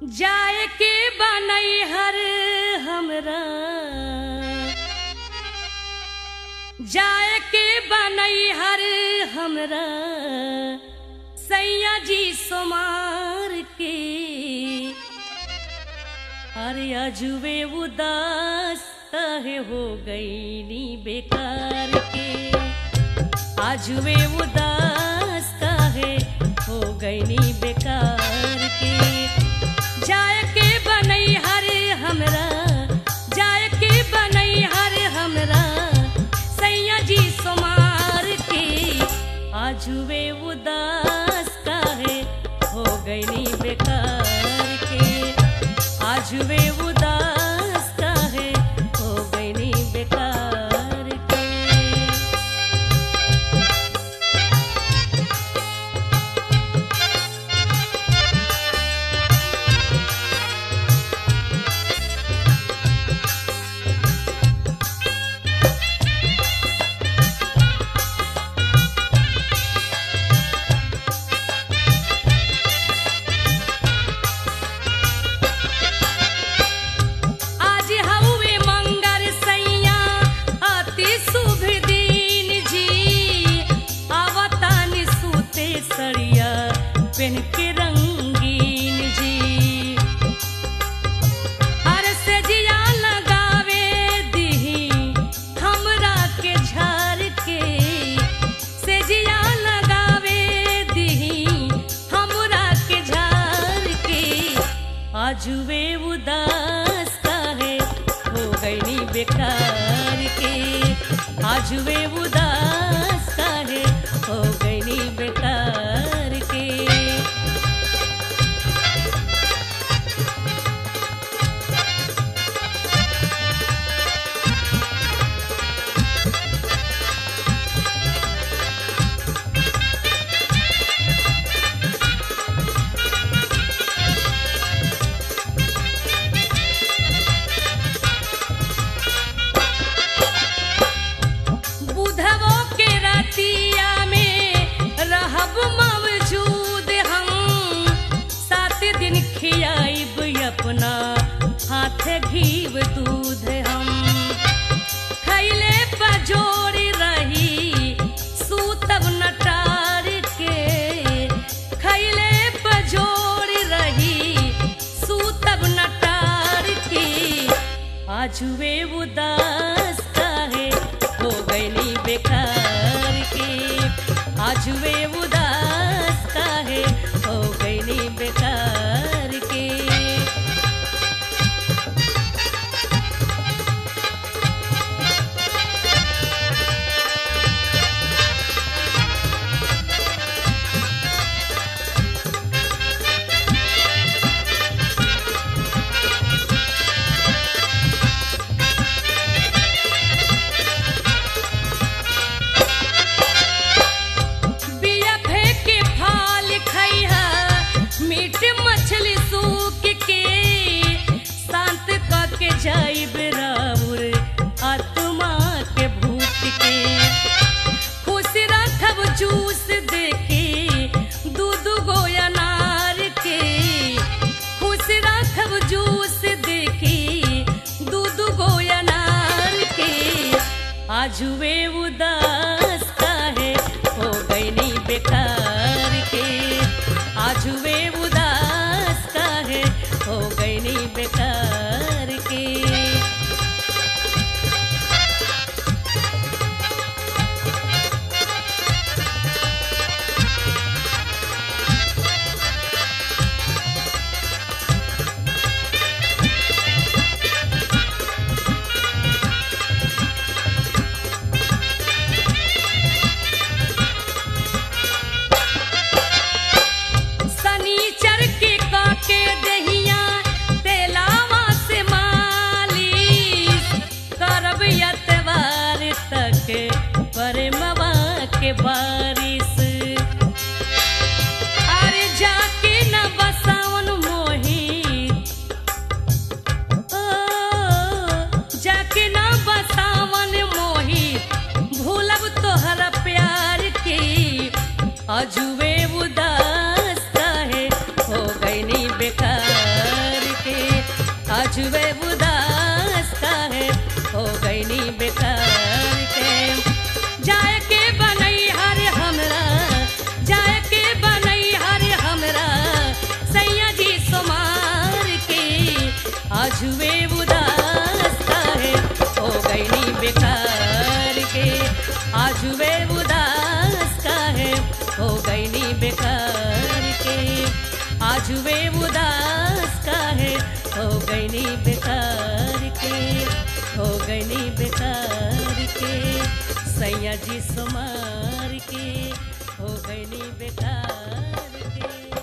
जाए के बनई हर हमरा जाए के बनई हर हमरा सैया जी सोमार के अरे अजुवे उदास काहे हो गईली बेकार के अजुवे उदास काहे हो गईली बेकार के जाए के बनई हर हमरा जाए के बनई हर हमरा सैया जी सोमार के आजुवे उदास काहे हो गईली बेकार के आजुवे उदास काहे हो गईली बेकार के। पेन के रंगीन जी हर से जिया लगावे दी हमरा के झार के से जिया लगावे दी हमरा के झार के आजुवे उदास काहे हो गईली बेकार के आजुवे उदास काहे हो गईली बेकार के। अपना हाथे घीव दूध हम खैले पजोरी रही सूतब नटार के खैले पजोरी रही सूतब नटार के आजुवे उदास काहे हो गईली बेकार के आजुवे उदास काहे हो गईली बेकार के। बेकार के। आज वे उदास काहे हो गईनी बेकार के। आज वे उदास काहे हो गईनी बेकार के। हो गईनी बेकार के। सैया जी सुमार के हो गईनी बेकार के।